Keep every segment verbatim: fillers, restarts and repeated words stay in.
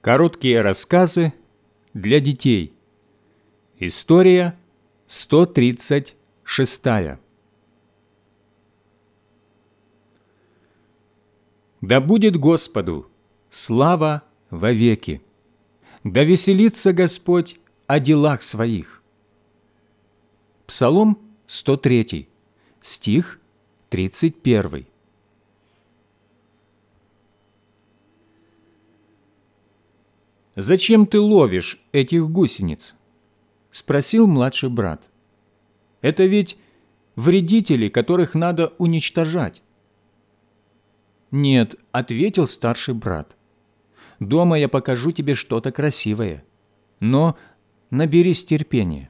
Короткие рассказы для детей. История сто тридцать шестая. Да будет Господу слава вовеки, да веселится Господь о делах своих. Псалом сто третий, стих тридцать первый. «Зачем ты ловишь этих гусениц?» – спросил младший брат. «Это ведь вредители, которых надо уничтожать». «Нет», – ответил старший брат. «Дома я покажу тебе что-то красивое, но наберись терпения».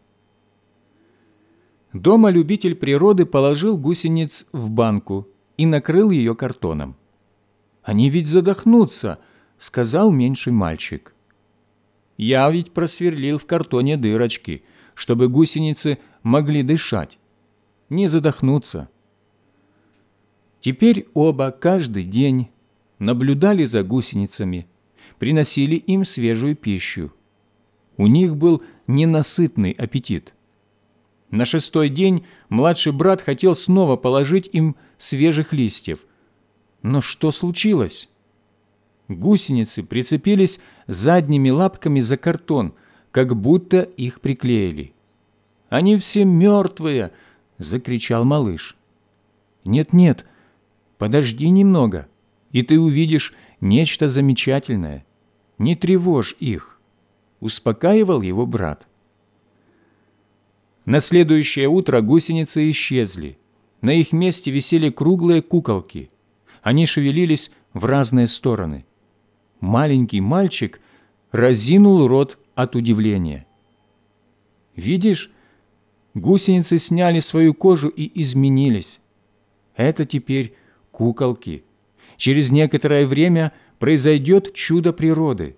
Дома любитель природы положил гусениц в банку и накрыл ее картоном. «Они ведь задохнутся», – сказал меньший мальчик. «Я ведь просверлил в картоне дырочки, чтобы гусеницы могли дышать. Не задохнуться». Теперь оба каждый день наблюдали за гусеницами, приносили им свежую пищу. У них был ненасытный аппетит. На шестой день младший брат хотел снова положить им свежих листьев. Но что случилось? Гусеницы прицепились задними лапками за картон, как будто их приклеили. «Они все мертвые!» – закричал малыш. «Нет-нет, подожди немного, и ты увидишь нечто замечательное. Не тревожь их», – успокаивал его брат. На следующее утро гусеницы исчезли. На их месте висели круглые куколки. Они шевелились в разные стороны. Маленький мальчик разинул рот от удивления. «Видишь, гусеницы сняли свою кожу и изменились. Это теперь куколки. Через некоторое время произойдет чудо природы».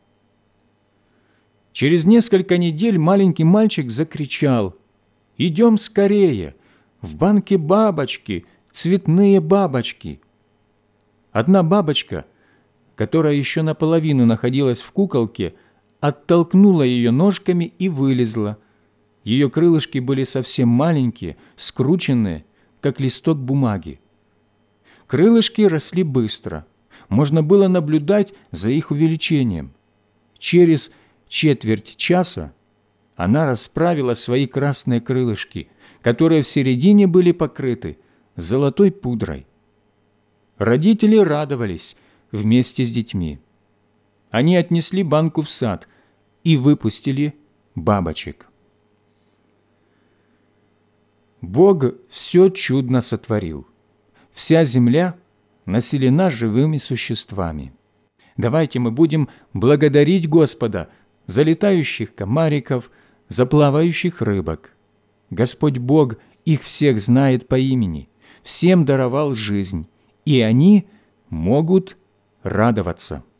Через несколько недель маленький мальчик закричал: «Идем скорее! В банке бабочки, цветные бабочки!» Одна бабочка, которая еще наполовину находилась в куколке, оттолкнула ее ножками и вылезла. Ее крылышки были совсем маленькие, скрученные, как листок бумаги. Крылышки росли быстро. Можно было наблюдать за их увеличением. Через четверть часа она расправила свои красные крылышки, которые в середине были покрыты золотой пудрой. Родители радовались вместе с детьми. Они отнесли банку в сад и выпустили бабочек. Бог все чудно сотворил. Вся земля населена живыми существами. Давайте мы будем благодарить Господа за летающих комариков, за плавающих рыбок. Господь Бог их всех знает по имени, всем даровал жизнь, и они могут радоваться.